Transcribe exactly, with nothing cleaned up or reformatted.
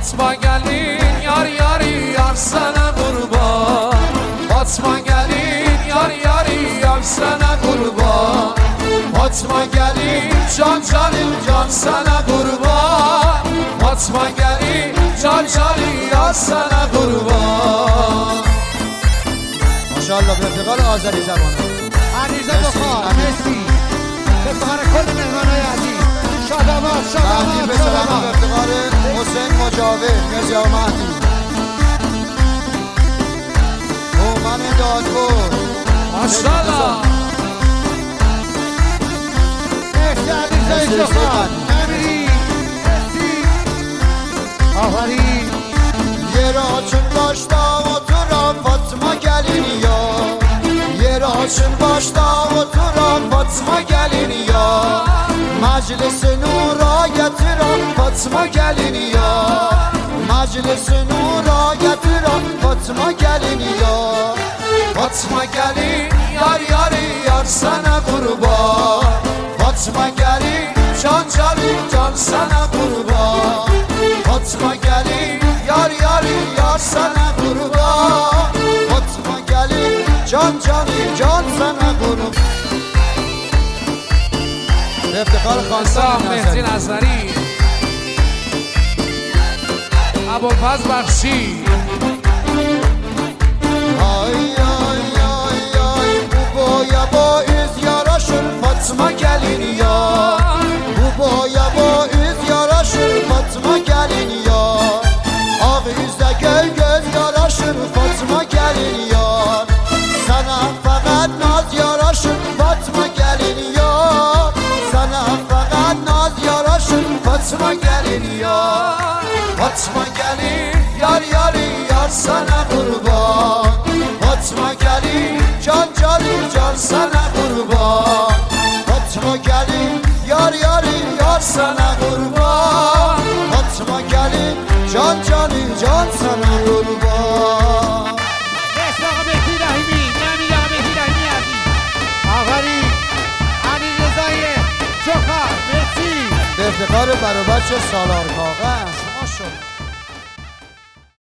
Fatma gelin yar yari yar sana kurban. Fatma gelin yar yari yar sana kurban. Fatma gelin can canım can sana kurban. Fatma gelin can canım yar sana kurban. ماشاءالله به افتقار آذری زبانه علیزه بخار مرسی به افتقار کل مهمانای عزیز شاداباد شاداباد به سلام به افتقار حسین مجاور مرسی آقا مهدی هومن دادپور ماشاءالله مرسی علیزه بخار امیری مرسی آفرین یه را چون باشتا و تو را فاطمه gelin ya yer açın başta oturan Fatma gelin ya meclisi nura getiren Fatma gelin ya meclisi nura getiren Fatma gelin ya Fatma gelin yar yari yar sana kurban. Fatma gelin can canım can sana kurban. Fatma gelin yar yari yar sana kurban. Fatma gelin can canım can sana kurban. افتخار خانسان مهدی نظری ابوالفضل بخشی Ay ay ay ay bu boya boyuz yaraşır Fatma gelin ya Bu boya boyuz yaraşır Fatma gelin ya Ağ yüzde göl göz yaraşır Fatma gelin ya Sana fakat naz yaraşır Fatma gelin ya Sana fakat naz yaraşır Fatma gelin ya Fatma gelin yar yari yar sana kurban. Fatma gelin can canım can sana kurban. Fatma gelin yar yari yar sana kurban Fatma gelin can canım can sana kurban مرسی آقا مهدی رحیمی نمیده آقا مهدی رحیمی عزیز آفرین علی رضای جوکر مرسی به افتخار برابچه سالار کاغذ